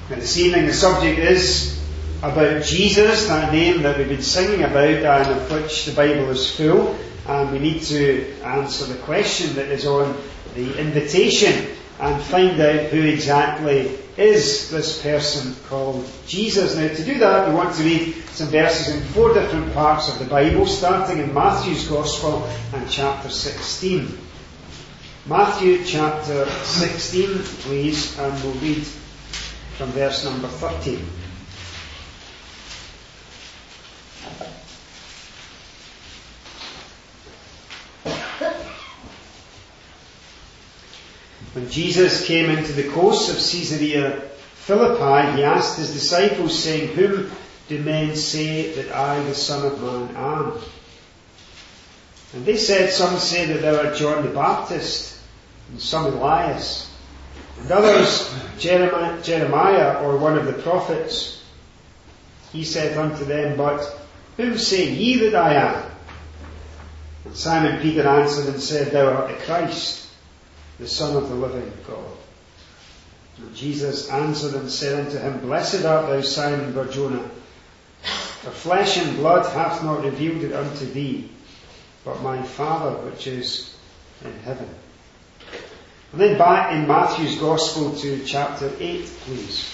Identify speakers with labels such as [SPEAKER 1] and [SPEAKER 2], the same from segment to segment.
[SPEAKER 1] Now, this evening the subject is about Jesus, that name that we've been singing about and of which the Bible is full. And we need to answer the question that is on the invitation and find out who exactly is this person called Jesus. Now, to do that, we want to read some verses in 4 different parts of the Bible, starting in Matthew's Gospel and chapter 16. Matthew chapter 16, please, and we'll read from verse number 13. When Jesus came into the coasts of Caesarea Philippi, he asked his disciples, saying, "Whom do men say that I, the Son of Man, am?" And they said, "Some say that thou art John the Baptist, and some Elias, and others Jeremiah or one of the prophets." He said unto them, "But whom say ye that I am?" And Simon Peter answered and said, "Thou art the Christ, the Son of the living God." And Jesus answered and said unto him, "Blessed art thou, Simon Bar-Jonah, for flesh and blood hath not revealed it unto thee, but my Father which is in heaven." And then back in Matthew's Gospel to chapter 8, please.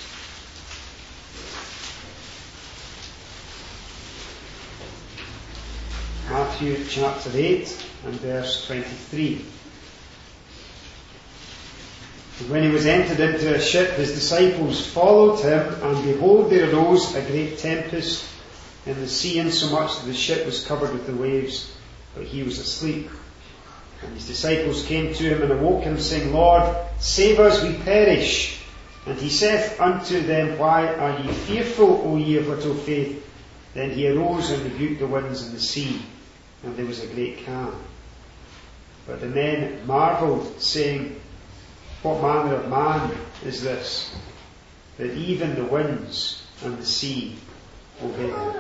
[SPEAKER 1] Matthew chapter 8 and verse 23. "And when he was entered into a ship, his disciples followed him, and behold, there arose a great tempest in the sea, insomuch that the ship was covered with the waves, but he was asleep. And his disciples came to him and awoke him, saying, Lord, save us, we perish. And he saith unto them, Why are ye fearful, O ye of little faith? Then he arose and rebuked the winds and the sea, and there was a great calm. But the men marvelled, saying, What manner of man is this, that even the winds and the sea obey him?"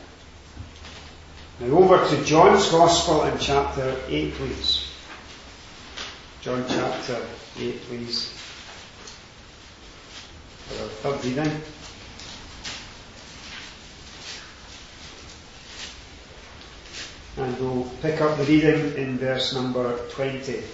[SPEAKER 1] Now over to John's Gospel in chapter 8, please. John chapter 8, please, for our third reading. And we'll pick up the reading in verse number 20.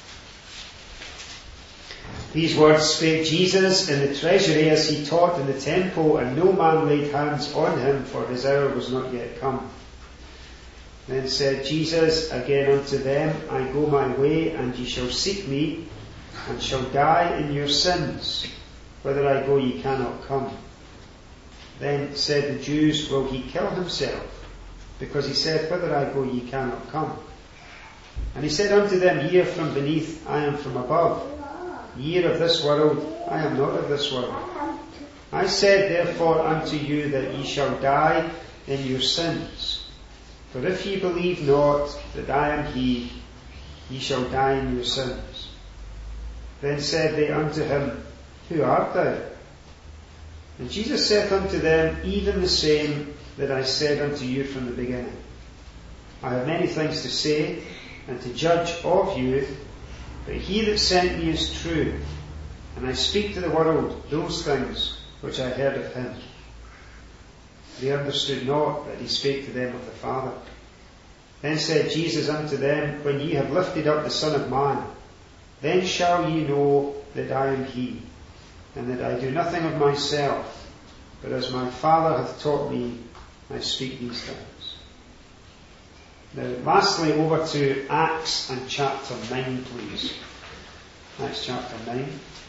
[SPEAKER 1] "These words spake Jesus in the treasury as he taught in the temple, and no man laid hands on him, for his hour was not yet come. Then said Jesus again unto them, I go my way, and ye shall seek me, and shall die in your sins. Whither I go ye cannot come. Then said the Jews, Will he kill himself? Because he said, Whither I go ye cannot come. And he said unto them, Ye are from beneath, I am from above. Ye are of this world, I am not of this world. I said therefore unto you that ye shall die in your sins. For if ye believe not that I am he, ye shall die in your sins. Then said they unto him, Who art thou? And Jesus saith unto them, Even the same that I said unto you from the beginning. I have many things to say, and to judge of you, but he that sent me is true, and I speak to the world those things which I heard of him. They understood not that he spake to them of the Father. Then said Jesus unto them, When ye have lifted up the Son of Man, then shall ye know that I am he, and that I do nothing of myself, but as my Father hath taught me, I speak these things. Now, lastly, over to Acts and chapter 9, please. Acts chapter 9.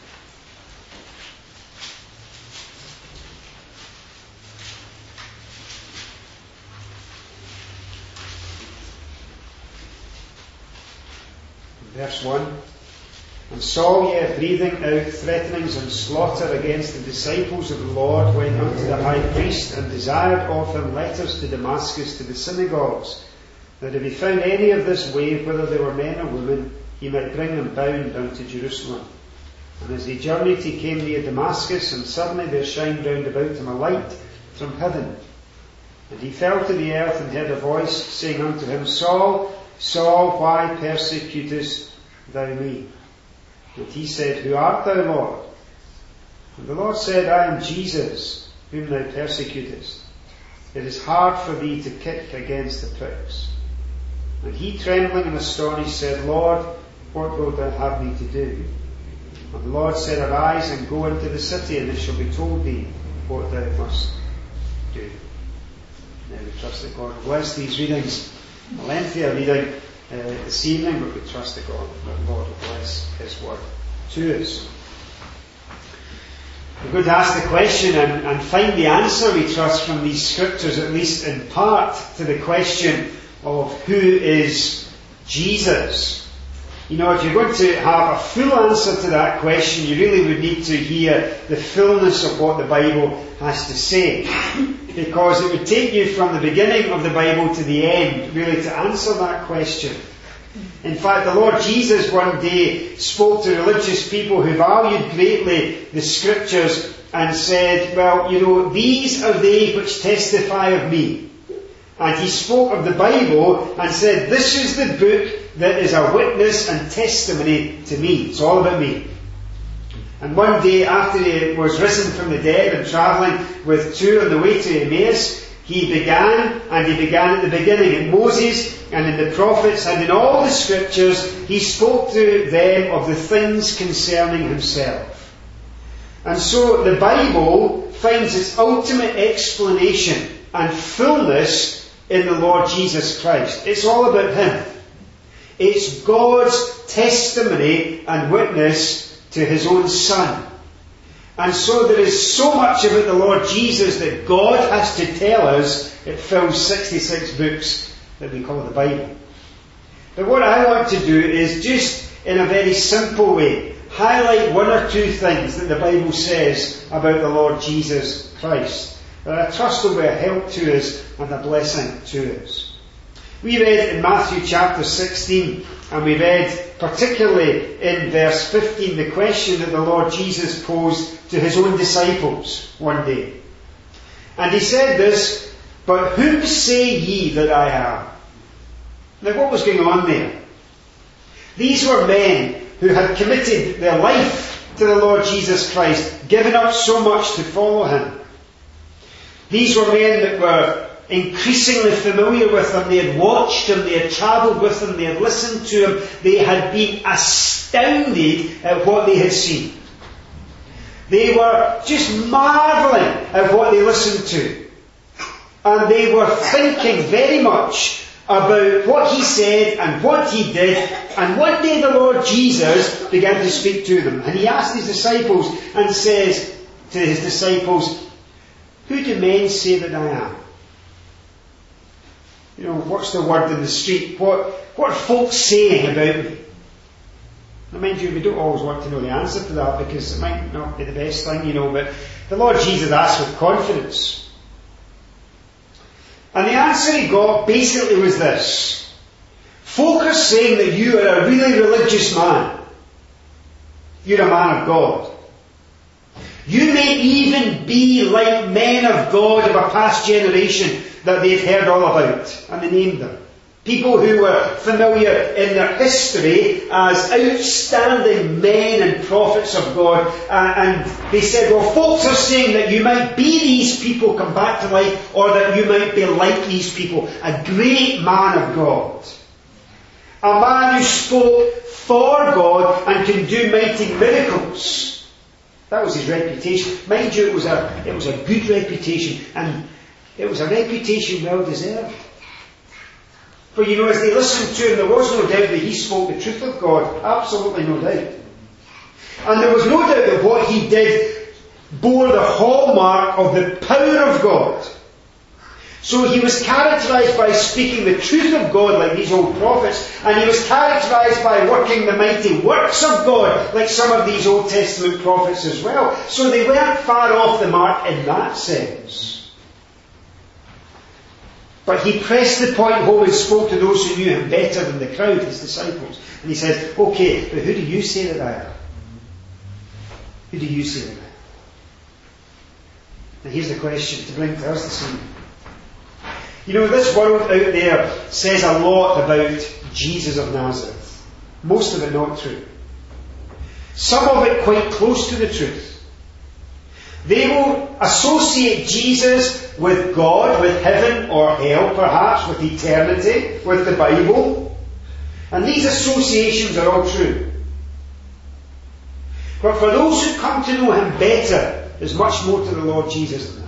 [SPEAKER 1] Verse 1. And Saul, yet breathing out threatenings and slaughter against the disciples of the Lord, went unto the high priest, and desired of him letters to Damascus to the synagogues, that if he found any of this way, whether they were men or women, he might bring them bound unto Jerusalem. And as he journeyed, he came near Damascus, and suddenly there shined round about him a light from heaven. And he fell to the earth, and heard a voice saying unto him, Saul, Saul, why persecutest thou me? And he said, Who art thou, Lord? And And the Lord said, I am Jesus, whom thou persecutest. It is hard for thee to kick against the pricks. And he, trembling and astonished, said, Lord, what wilt thou have me to do? And the Lord said, arise and go into the city, and it shall be told thee what thou must do. Now we trust that God will bless these readings. A lengthier reading this evening, but we trust that God will bless His word to us. We're going to ask the question and find the answer, we trust, from these scriptures, at least in part, to the question of who is Jesus. You know, if you're going to have a full answer to that question, you really would need to hear the fullness of what the Bible has to say. Because it would take you from the beginning of the Bible to the end, really, to answer that question. In fact, the Lord Jesus one day spoke to religious people who valued greatly the Scriptures and said, well, you know, these are they which testify of me. And He spoke of the Bible and said, this is the book that is a witness and testimony to me. It's all about me. And one day, after He was risen from the dead and travelling with two on the way to Emmaus, He began at the beginning in Moses and in the prophets and in all the scriptures. He spoke to them of the things concerning Himself. And so the Bible finds its ultimate explanation and fullness in the Lord Jesus Christ. It's all about Him. It's God's testimony and witness to His own Son. And so there is so much about the Lord Jesus that God has to tell us. It fills 66 books that we call the Bible. But what I want to do is just in a very simple way highlight one or two things that the Bible says about the Lord Jesus Christ, that I trust will be a help to us and a blessing to us. We read in Matthew chapter 16, and we read particularly in verse 15 the question that the Lord Jesus posed to His own disciples one day. And He said this, but whom say ye that I am? Now what was going on there? These were men who had committed their life to the Lord Jesus Christ, given up so much to follow Him. These were men that were increasingly familiar with Him. They had watched Him, they had travelled with Him, they had listened to Him, they had been astounded at what they had seen. They were just marvelling at what they listened to. And they were thinking very much about what He said and what He did. And one day the Lord Jesus began to speak to them. And He asked His disciples and says to His disciples, who do men say that I am? You know, what's the word in the street? What are folks saying about me? Now mind you, we don't always want to know the answer to that because it might not be the best thing, you know, but the Lord Jesus asked with confidence. And the answer He got basically was this. Folk are saying that you are a really religious man. You're a man of God. You may even be like men of God of a past generation that they've heard all about. And they named them. People who were familiar in their history as outstanding men and prophets of God. And they said, well, folks are saying that you might be these people come back to life, or that you might be like these people. A great man of God. A man who spoke for God and can do mighty miracles. That was his reputation. Mind you, it was a good reputation, and it was a reputation well deserved. For you know, as they listened to him, there was no doubt that he spoke the truth of God. Absolutely no doubt. And there was no doubt that what he did bore the hallmark of the power of God. So he was characterised by speaking the truth of God like these old prophets, and he was characterised by working the mighty works of God like some of these Old Testament prophets as well. So they weren't far off the mark in that sense. But he pressed the point home and spoke to those who knew him better than the crowd, his disciples. And he said, okay, but who do you say that I am? Who do you say that I am? Now here's the question to bring to us this evening. You know, this world out there says a lot about Jesus of Nazareth. Most of it not true. Some of it quite close to the truth. They will associate Jesus with God, with heaven or hell perhaps, with eternity, with the Bible. And these associations are all true. But for those who come to know Him better, there's much more to the Lord Jesus than that.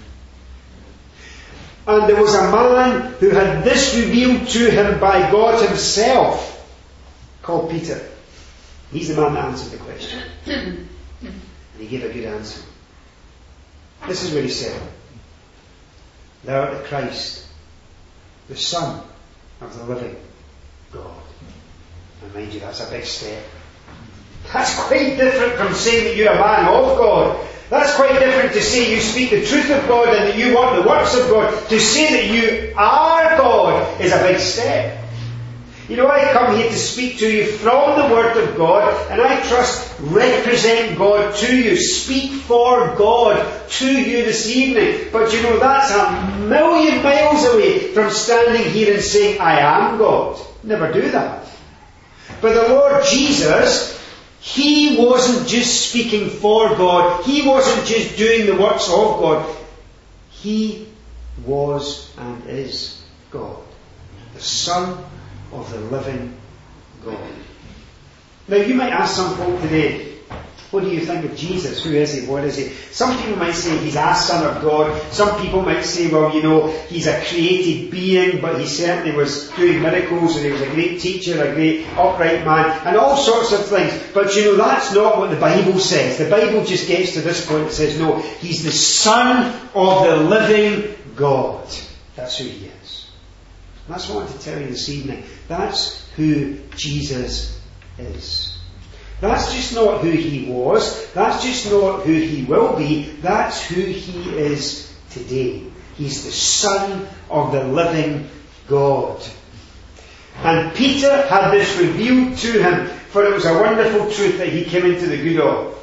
[SPEAKER 1] And there was a man who had this revealed to him by God Himself, called Peter. He's the man that answered the question. And he gave a good answer. This is what he said. Thou art the Christ, the Son of the living God. And mind you, that's a big step. That's quite different from saying that you're a man of God. That's quite different to say you speak the truth of God and that you work the works of God. To say that you are God is a big step. You know, I come here to speak to you from the Word of God, and I trust represent God to you, speak for God to you this evening. But you know, that's a million miles away from standing here and saying, I am God. Never do that. But the Lord Jesus, He wasn't just speaking for God. He wasn't just doing the works of God. He was and is God, the Son of the living God. Now you might ask some folk today, what do you think of Jesus? Who is He? What is He? Some people might say He's a Son of God. Some people might say, well, you know, He's a created being, but He certainly was doing miracles and He was a great teacher, a great upright man, and all sorts of things. But you know, that's not what the Bible says. The Bible just gets to this point and says, no, He's the Son of the living God. That's who He is. And that's what I want to tell you this evening. That's who Jesus is. That's just not who He was. That's just not who He will be. That's who He is today. He's the Son of the living God. And Peter had this revealed to him, for it was a wonderful truth that he came into the good of.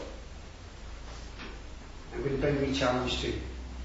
[SPEAKER 1] I'm going to bring me a challenge to you.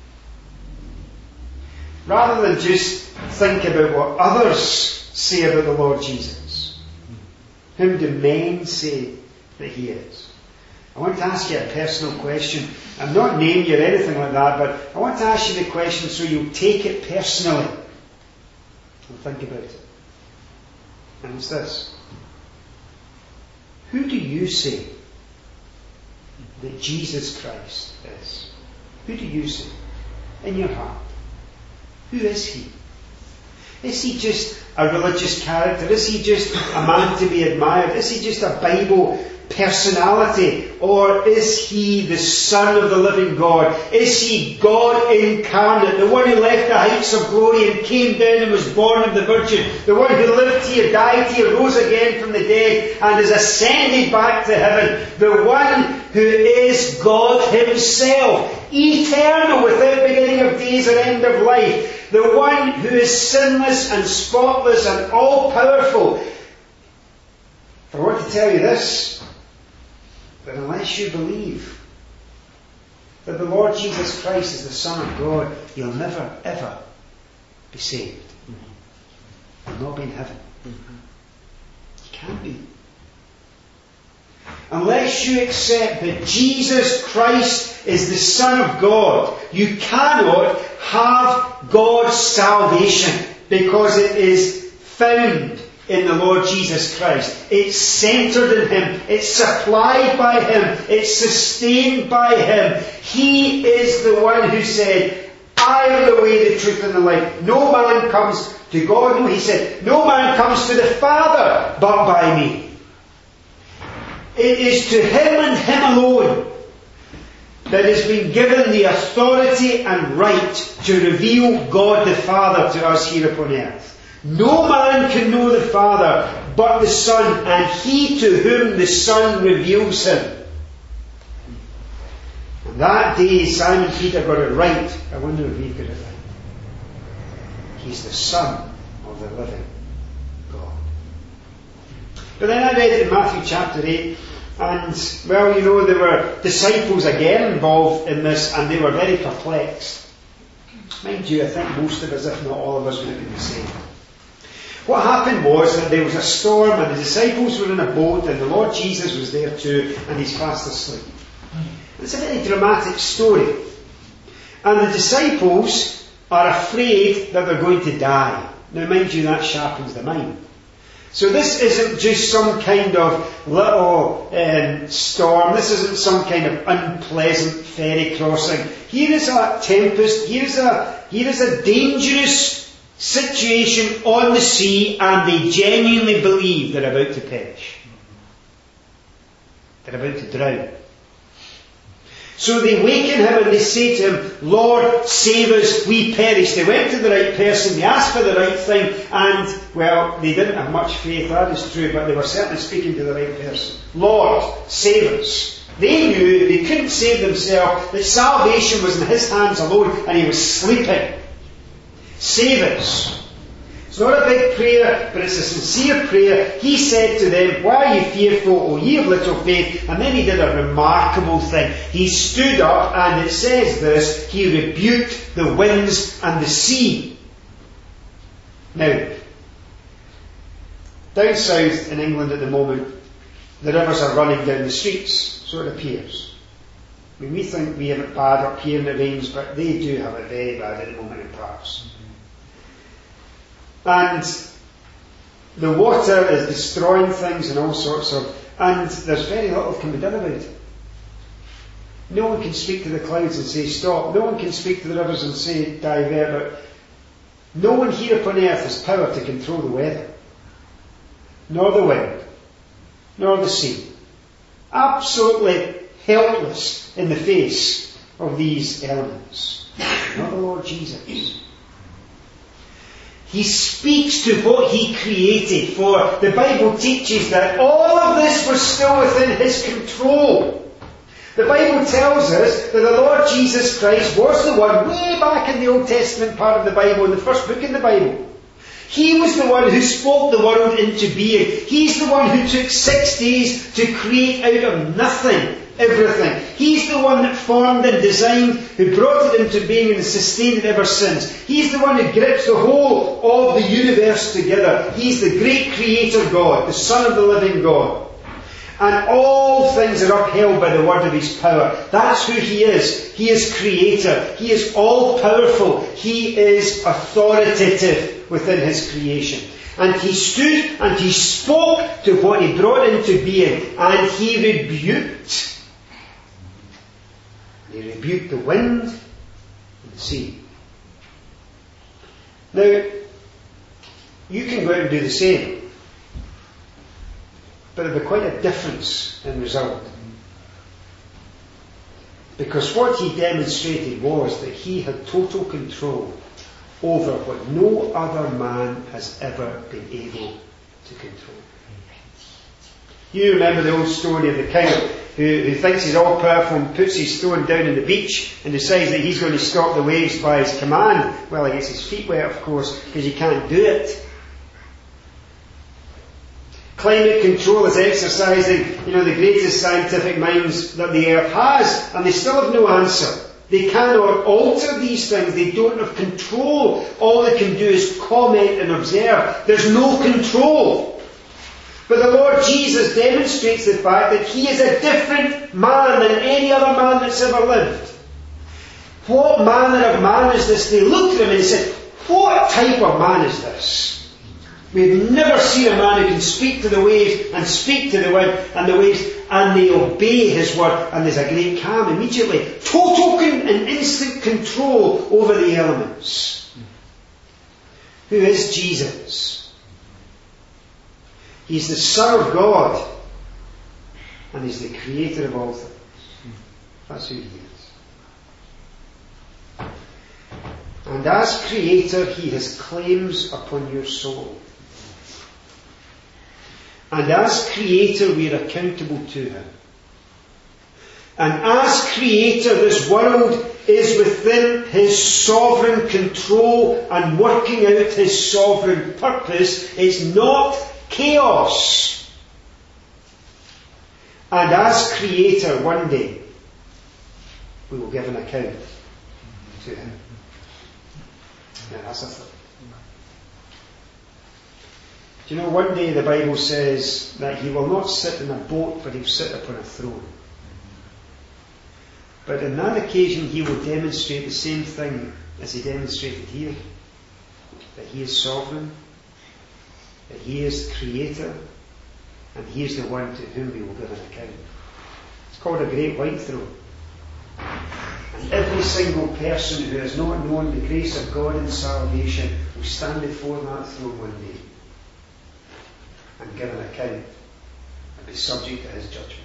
[SPEAKER 1] Rather than just think about what others say about the Lord Jesus, whom do men say that He is? I want to ask you a personal question. I'm not naming you or anything like that, but I want to ask you the question so you'll take it personally and think about it. And it's this. Who do you say that Jesus Christ is? Who do you say in your heart? Who is He? Is He just a religious character? Is He just a man to be admired? Is He just a Bible personality? Or is He the Son of the living God? Is He God incarnate, the one who left the heights of glory and came down and was born of the Virgin, the one who lived here, died here, rose again from the dead and is ascended back to heaven, the one who is God Himself, eternal, without beginning of days or end of life, the one who is sinless and spotless and all-powerful. I want to tell you this, that unless you believe that the Lord Jesus Christ is the Son of God, you'll never, ever be saved. You'll not be in heaven. You can't be. Unless you accept that Jesus Christ is the Son of God, you cannot have God's salvation, because it is found in the Lord Jesus Christ. It's centred in Him. It's supplied by Him. It's sustained by Him. He is the one who said, I am the way, the truth and the life. No man comes to God. No, He said, no man comes to the Father but by me. It is to Him and Him alone that has been given the authority and right to reveal God the Father to us here upon earth. No man can know the Father but the Son, and he to whom the Son reveals Him. And that day Simon Peter got it right. I wonder if we've got it right. He's the Son of the living God. But then I read it in Matthew chapter 8, and, well, you know, there were disciples again involved in this, and they were very perplexed. Mind you, I think most of us, if not all of us, would have been the same. What happened was that there was a storm, and the disciples were in a boat, and the Lord Jesus was there too, and He's fast asleep. It's a very dramatic story. And the disciples are afraid that they're going to die. Now mind you, that sharpens the mind. So this isn't just some kind of little storm. This isn't some kind of unpleasant ferry crossing. Here is a tempest. Here is a dangerous situation on the sea, and they genuinely believe they're about to perish. They're about to drown. So they waken him and they say to him, Lord, save us, we perish. They went to the right person, they asked for the right thing, and, well, they didn't have much faith, that is true, but they were certainly speaking to the right person. Lord, save us. They knew they couldn't save themselves, that salvation was in his hands alone, and he was sleeping. Save us. It's not a big prayer, but it's a sincere prayer. He said to them, why are you fearful, O ye of little faith? And then he did a remarkable thing. He stood up, and it says this, he rebuked the winds and the sea. Now, down south in England at the moment, the rivers are running down the streets, so it appears. I mean, we think we have it bad up here in the rains, but they do have it very bad at the moment in parts. And the water is destroying things and all sorts of, and there's very little can be done about it. No one can speak to the clouds and say stop. No one can speak to the rivers and say divert. But no one here upon earth has power to control the weather, nor the wind, nor the sea. Absolutely helpless in the face of these elements. Not the Lord Jesus. He speaks to what he created, for the Bible teaches that all of this was still within his control. The Bible tells us that the Lord Jesus Christ was the one, way back in the Old Testament part of the Bible, in the first book in the Bible. He was the one who spoke the world into being. He's the one who took 6 days to create out of nothing everything. He's the one that formed and designed, who brought it into being and sustained it ever since. He's the one who grips the whole of the universe together. He's the great creator God, the Son of the living God. And all things are upheld by the word of his power. That's who he is. He is creator. He is all powerful. He is authoritative within his creation. And he stood and he spoke to what he brought into being, and he rebuked. He rebuked the wind and the sea. Now, you can go out and do the same, but there'll be quite a difference in result. Because what he demonstrated was that he had total control over what no other man has ever been able to control. You remember the old story of the king who thinks he's all powerful and puts his stone down in the beach and decides that he's going to stop the waves by his command. Well, he gets his feet wet, of course, because he can't do it. Climate control is exercising, the greatest scientific minds that the earth has, and they still have no answer. They cannot alter these things. They don't have control. All they can do is comment and observe. There's no control. But the Lord Jesus demonstrates the fact that he is a different man than any other man that's ever lived. What manner of man is this? They looked at him and said, what type of man is this? We've never seen a man who can speak to the waves and speak to the wind and the waves, and they obey his word, and there's a great calm immediately. Total and instant control over the elements. Who is Jesus? He's the Son of God, and he's the creator of all things. That's who he is. And as creator, he has claims upon your soul. And as creator, we are accountable to him. And as creator, this world is within his sovereign control and working out his sovereign purpose. It's not chaos. And as creator, one day, we will give an account to him. Now that's a thought. Do you know, one day the Bible says that he will not sit in a boat, but he'll sit upon a throne. But on that occasion he will demonstrate the same thing as he demonstrated here. That he is sovereign, that he is the creator, and he is the one to whom we will give an account. It's called a great white throne. And every single person who has not known the grace of God in salvation will stand before that throne one day and give an account and be subject to his judgment.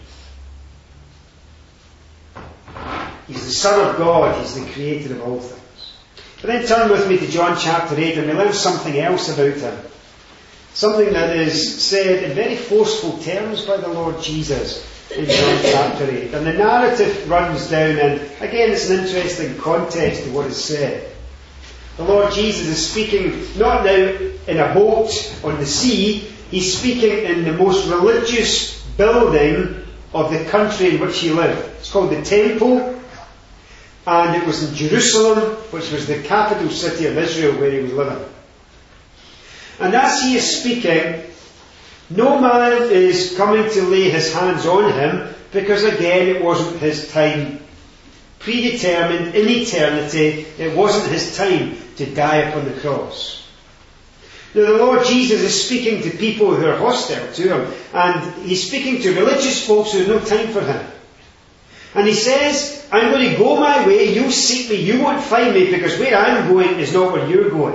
[SPEAKER 1] He's the Son of God, he's the creator of all things. But then turn with me to John chapter 8 and we learn something else about him. Something that is said in very forceful terms by the Lord Jesus in John chapter 8. And the narrative runs down, and again it's an interesting context to what is said. The Lord Jesus is speaking not now in a boat on the sea, he's speaking in the most religious building of the country in which he lived. It's called the Temple, and it was in Jerusalem, which was the capital city of Israel where he was living. And as he is speaking, no man is coming to lay his hands on him, because again it wasn't his time. Predetermined in eternity, it wasn't his time to die upon the cross. Now the Lord Jesus is speaking to people who are hostile to him, and he's speaking to religious folks who have no time for him. And he says, I'm going to go my way, you'll seek me, you won't find me, because where I'm going is not where you're going.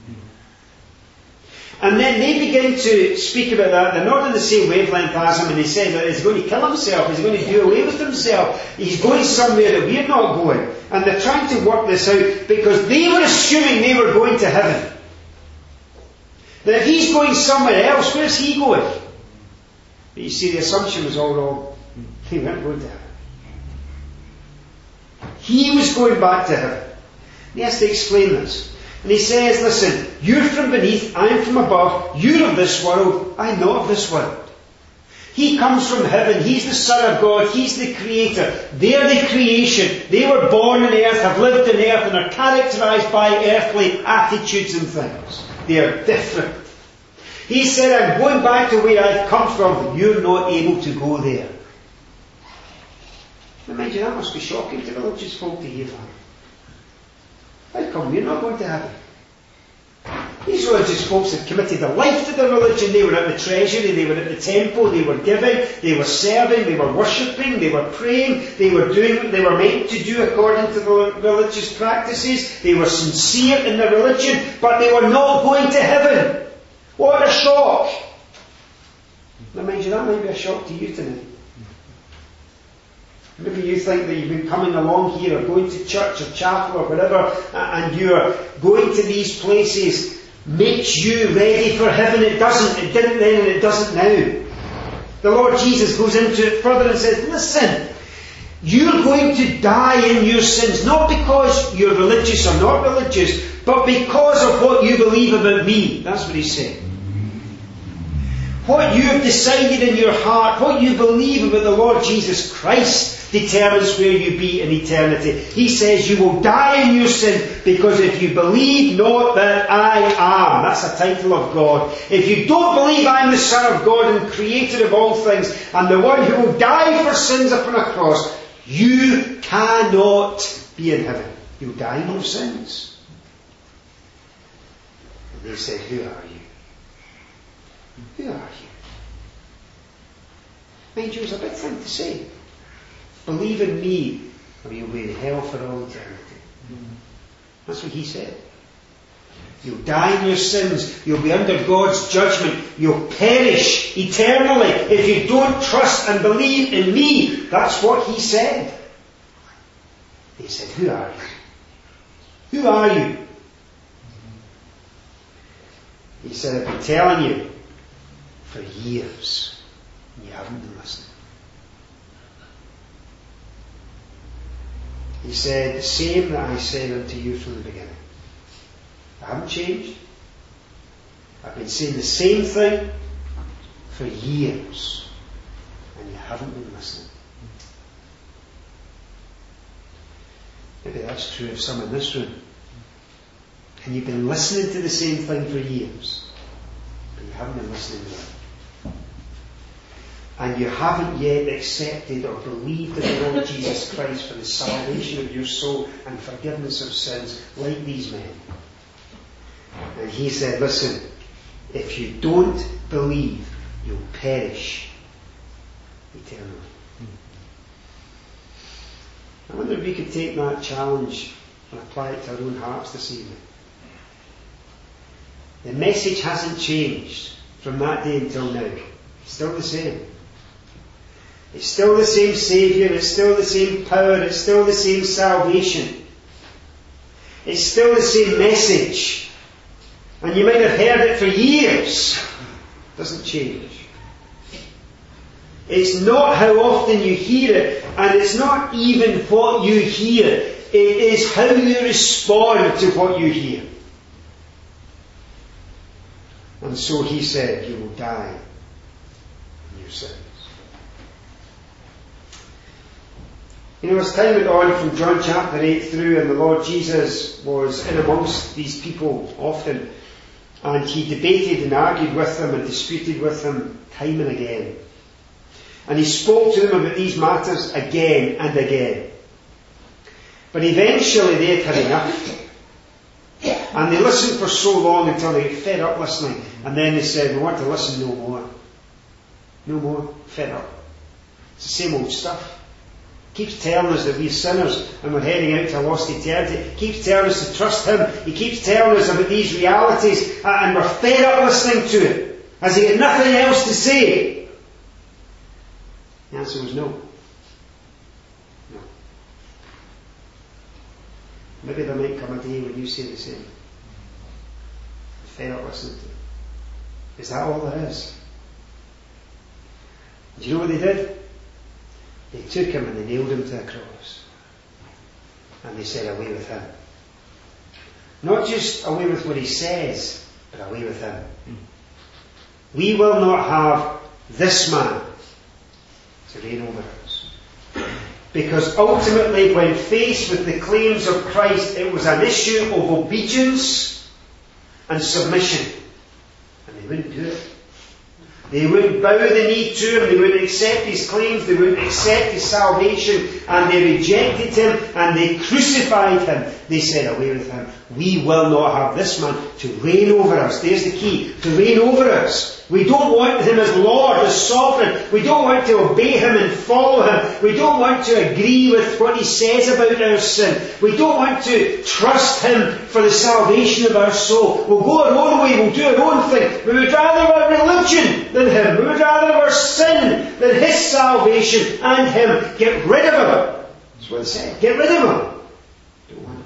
[SPEAKER 1] And then they begin to speak about that. They're not on the same wavelength as him, and they say that he's going to kill himself, he's going to do away with himself, he's going somewhere that we're not going. And they're trying to work this out because they were assuming they were going to heaven. That if he's going somewhere else, where's he going? But you see, the assumption was all wrong. He weren't going to heaven. He was going back to heaven. He has to explain this. And he says, listen, you're from beneath, I'm from above, you're of this world, I'm not of this world. He comes from heaven, he's the Son of God, he's the Creator, they're the creation, they were born on earth, have lived on earth and are characterised by earthly attitudes and things. They are different. He said, I'm going back to where I've come from, but you're not able to go there. Now mind you, that must be shocking to religious folk to hear that. How come we're not going to heaven? These religious folks had committed a life to their religion. They were at the treasury, they were at the temple, they were giving, they were serving, they were worshipping, they were praying, they were doing what they were meant to do according to the religious practices. They were sincere in their religion, but they were not going to heaven. What a shock! Now mind you, that might be a shock to you tonight. Maybe you think that you've been coming along here or going to church or chapel or whatever, and you're going to these places makes you ready for heaven. It doesn't. It didn't then and it doesn't now. The Lord Jesus goes into it further and says, listen, you're going to die in your sins, not because you're religious or not religious, but because of what you believe about me. That's what he's saying. What you have decided in your heart, what you believe about the Lord Jesus Christ, determines where you be in eternity. He says you will die in your sin because if you believe not that I am, that's a title of God. If you don't believe I'm the Son of God and Creator of all things and the one who will die for sins upon a cross, you cannot be in heaven. You'll die in your sins. And they said, who are you? Who are you? Mind you, it's a big thing to say. Believe in me, or you'll be in hell for all eternity. That's what he said. You'll die in your sins. You'll be under God's judgment. You'll perish eternally if you don't trust and believe in me. That's what he said. He said, who are you? Who are you? He said, I've been telling you for years, and you haven't been listening. He said, the same that I said unto you from the beginning. I haven't changed. I've been saying the same thing for years, and you haven't been listening. Maybe that's true of some in this room. And you've been listening to the same thing for years, but you haven't been listening to it. and you haven't yet accepted or believed in the Lord Jesus Christ for the salvation of your soul and forgiveness of sins, like these men. And he said, listen, if you don't believe, you'll perish eternally. I wonder if we could take that challenge and apply it to our own hearts this evening. The message hasn't changed from that day until now. It's still the same. It's still the same Saviour, it's still the same power, it's still the same salvation. It's still the same message. And you might have heard it for years. It doesn't change. It's not how often you hear it, and it's not even what you hear. It is how you respond to what you hear. And so he said, you will die in your sins. You know, as time went on from John chapter 8 through, and the Lord Jesus was in amongst these people often, and he debated and argued with them and disputed with them time and again. And he spoke to them about these matters again and again. But eventually they had enough. And they listened for so long until they got fed up listening. And then they said, we want to listen no more. No more. Fed up. It's the same old stuff. He keeps telling us that we're sinners and we're heading out to a lost eternity. He keeps telling us to trust Him. He keeps telling us about these realities, and we're fed up listening to it. Has He got nothing else to say? The answer was no. No. Maybe there might come a day when you say the same. Fed up listening to it. Is that all there is? Do you know what they did? They took Him and they nailed Him to a cross. And they said, away with Him. Not just away with what He says, but away with Him. We will not have this man to reign over us. Because ultimately, when faced with the claims of Christ, it was an issue of obedience and submission. And they wouldn't do it. They wouldn't bow the knee to Him, they wouldn't accept His claims, they wouldn't accept His salvation, and they rejected Him, and they crucified Him. They said, away with Him. We will not have this man to reign over us. There's the key, to reign over us. We don't want Him as Lord, as sovereign. We don't want to obey Him and follow Him. We don't want to agree with what He says about our sin. We don't want to trust Him for the salvation of our soul. We'll go our own way, we'll do our own thing. We would rather have religion than Him. We would rather have our sin than His salvation and Him. Get rid of Him. That's what it said. Get rid of Him. Don't want Him.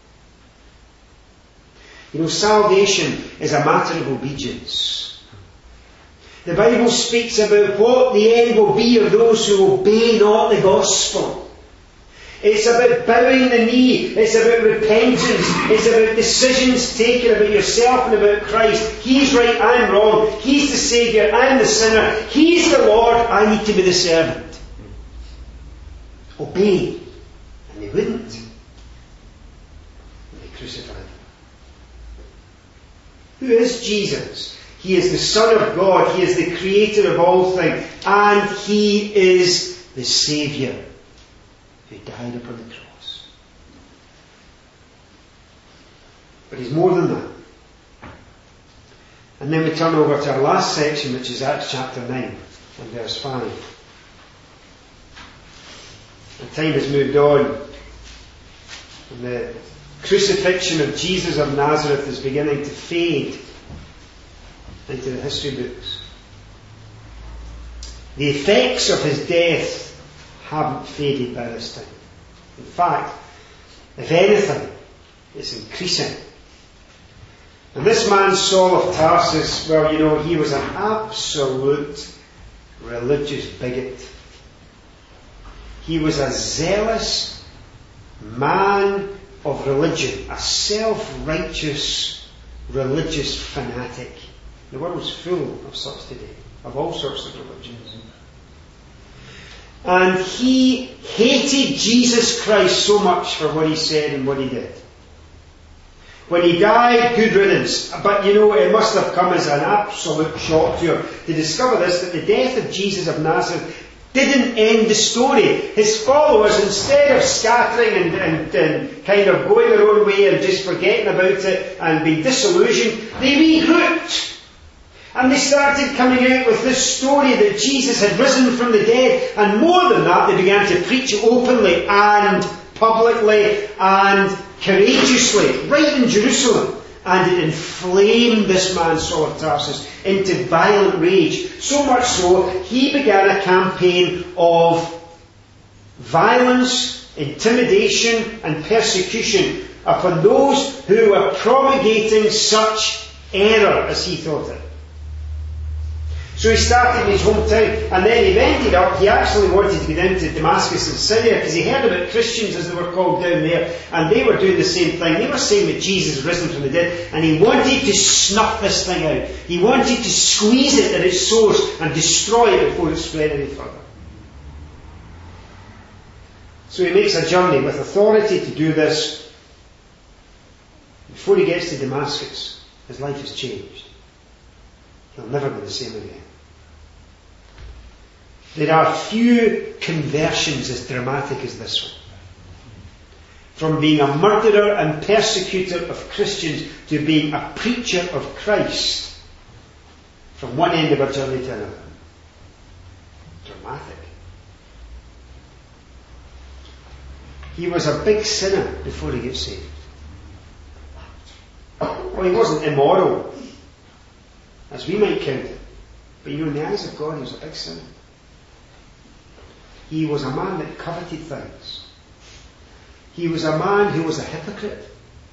[SPEAKER 1] You know, salvation is a matter of obedience. The Bible speaks about what the end will be of those who obey not the gospel. It's about bowing the knee. It's about repentance. It's about decisions taken about yourself and about Christ. He's right, I'm wrong. He's the Saviour, I'm the sinner. He's the Lord, I need to be the servant. Obey. And they wouldn't. And they crucified Him. Who is Jesus? He is the Son of God. He is the Creator of all things. And He is the Saviour who died upon the cross. But He's more than that. And then we turn over to our last section, which is Acts chapter 9 and verse 5. The time has moved on. And the crucifixion of Jesus of Nazareth is beginning to fade into the history books. The effects of His death haven't faded by this time. In fact, if anything, it's increasing. And this man, Saul of Tarsus, well, you know, he was an absolute religious bigot. He was a zealous man of religion, a self-righteous religious fanatic. The world's full of such today, of all sorts of religions. And he hated Jesus Christ so much for what He said and what He did. When he died, good riddance. But it must have come as an absolute shock to her to discover this, that the death of Jesus of Nazareth didn't end the story. His followers, instead of scattering and kind of going their own way and just forgetting about it and being disillusioned, they regrouped. And they started coming out with this story that Jesus had risen from the dead. And more than that, they began to preach openly and publicly and courageously, right in Jerusalem. And it inflamed this man, Saul of Tarsus, into violent rage. So much so, he began a campaign of violence, intimidation and persecution upon those who were promulgating such error, as he thought it. So he started in his hometown, and then he ended up, he actually wanted to go down to Damascus in Syria, because he heard about Christians, as they were called, down there, and they were doing the same thing. They were saying that Jesus had risen from the dead, and he wanted to snuff this thing out. He wanted to squeeze it at its source and destroy it before it spread any further. So he makes a journey with authority to do this. Before he gets to Damascus, his life has changed. He'll never be the same again. There are few conversions as dramatic as this one. From being a murderer and persecutor of Christians to being a preacher of Christ, from one end of a journey to another. Dramatic. He was a big sinner before he got saved. Well, he wasn't immoral, as we might count it. But in the eyes of God, he was a big sinner. He was a man that coveted things. He was a man who was a hypocrite.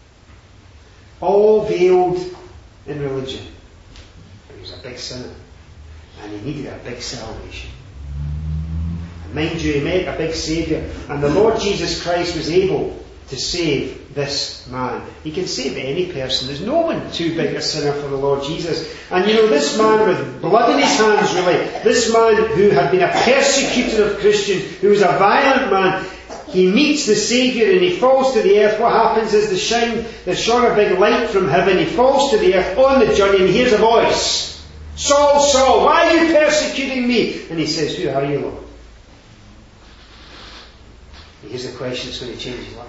[SPEAKER 1] All veiled in religion. But he was a big sinner. And he needed a big salvation. And mind you, he met a big Saviour. And the Lord Jesus Christ was able to save this man. He can save any person. There's no one too big a sinner for the Lord Jesus. And this man with blood in his hands, really, this man who had been a persecutor of Christians, who was a violent man, he meets the Saviour and he falls to the earth. What happens is there's shone a big light from heaven. He falls to the earth on the journey and he hears a voice. Saul, Saul, why are you persecuting me? And he says, who are you, Lord? And here's the question that's going to change his life.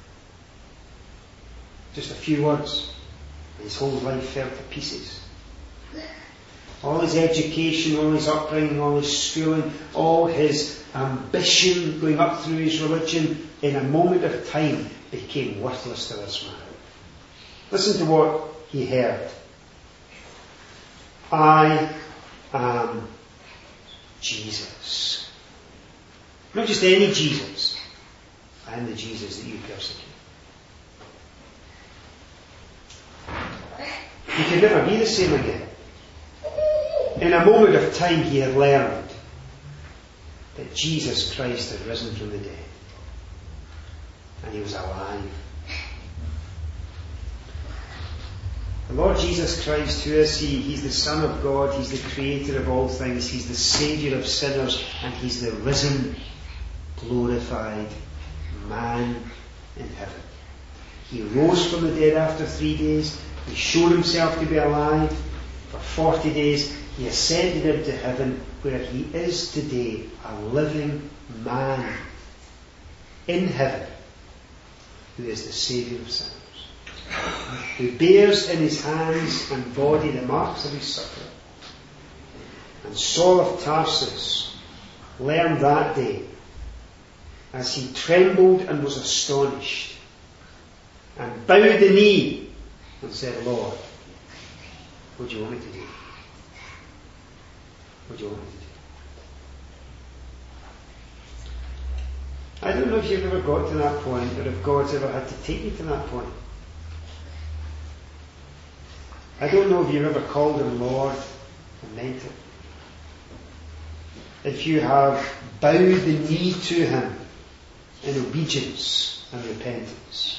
[SPEAKER 1] Just a few words, and his whole life fell to pieces. All his education, all his upbringing, all his schooling, all his ambition going up through his religion, in a moment of time became worthless to this man. Listen to what he heard. I am Jesus. Not just any Jesus. I am the Jesus that you persecute. He could never be the same again. In a moment of time he had learned that Jesus Christ had risen from the dead. And he was alive. The Lord Jesus Christ, who is he? He's the Son of God, he's the creator of all things, he's the Saviour of sinners, and he's the risen, glorified man in heaven. He rose from the dead after 3 days. He showed himself to be alive for 40 days. He ascended into heaven, where he is today, a living man in heaven, who is the Saviour of sinners, who bears in his hands and body the marks of his suffering. And Saul of Tarsus learned that day, as he trembled and was astonished, and bowed the knee and said, Lord, what do you want me to do? What do you want me to do? I don't know if you've ever got to that point, or if God's ever had to take you to that point. I don't know if you've ever called him Lord and meant it. If you have bowed the knee to him in obedience and repentance.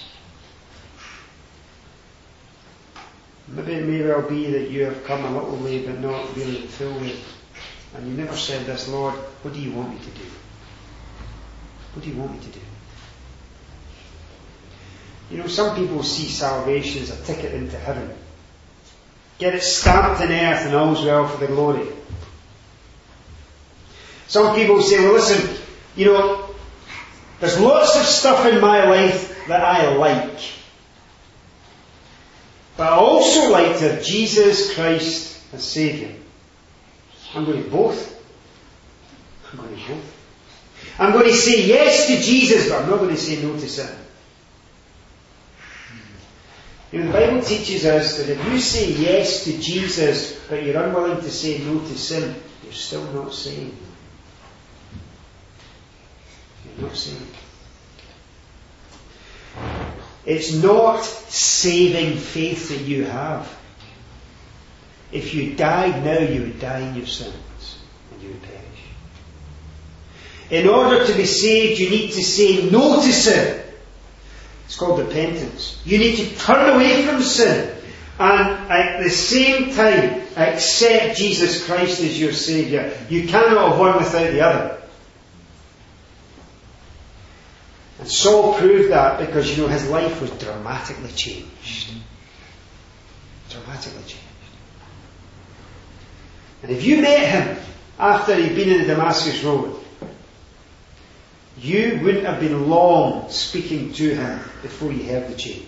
[SPEAKER 1] Maybe it may well be that you have come a little way, but not really the full way. And you never said this, Lord, what do you want me to do? What do you want me to do? some people see salvation as a ticket into heaven. Get it stamped in earth and all's well for the glory. Some people say, well listen, there's lots of stuff in my life that I like. But I also like to have Jesus Christ as Saviour. I'm going to both. I'm going to say yes to Jesus, but I'm not going to say no to sin. The Bible teaches us that if you say yes to Jesus, but you're unwilling to say no to sin, you're still not saved. You're not saved. It's not saving faith that you have. If you died now, you would die in your sins and you would perish. In order to be saved, you need to say no to sin. It's called repentance. You need to turn away from sin and at the same time accept Jesus Christ as your Saviour. You cannot have one without the other. And Saul proved that because, his life was dramatically changed. Dramatically changed. And if you met him after he'd been in the Damascus Road, you wouldn't have been long speaking to him before you heard the change.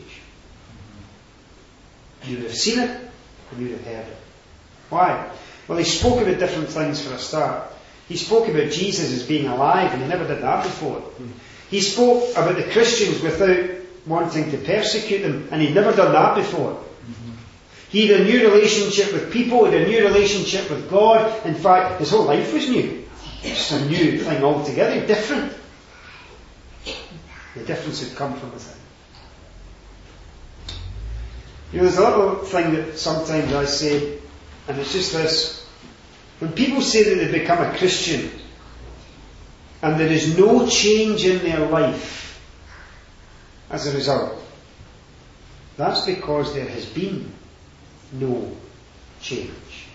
[SPEAKER 1] You would have seen it and you would have heard it. Why? Well, he spoke about different things for a start. He spoke about Jesus as being alive, and he never did that before. He spoke about the Christians without wanting to persecute them, and he'd never done that before. He had a new relationship with people, he had a new relationship with God. In fact, his whole life was new. It's a new thing altogether, different. The difference had come from within. There's a little thing that sometimes I say, and it's just this. When people say that they become a Christian, and there is no change in their life as a result, that's because there has been no change.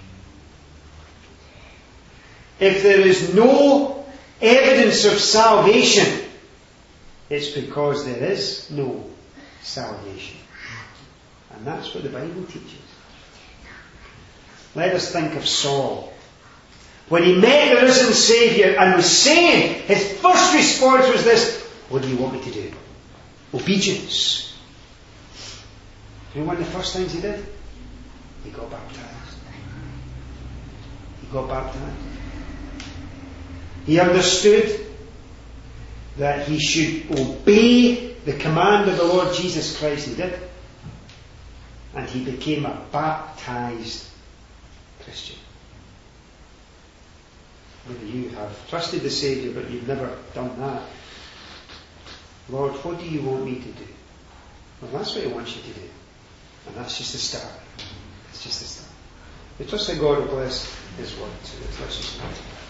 [SPEAKER 1] If there is no evidence of salvation, it's because there is no salvation. And that's what the Bible teaches. Let us think of Saul. When he met the risen Saviour and was saved, his first response was this: what do you want me to do? Obedience. You know one of the first things he did? He got baptized. He got baptized. He understood that he should obey the command of the Lord Jesus Christ. He did. And he became a baptized Christian. Maybe you have trusted the Saviour, but you've never done that. Lord, what do you want me to do? Well, that's what he wants you to do. And that's just the start. It's just the start. We trust that God will bless his word to us. Let's just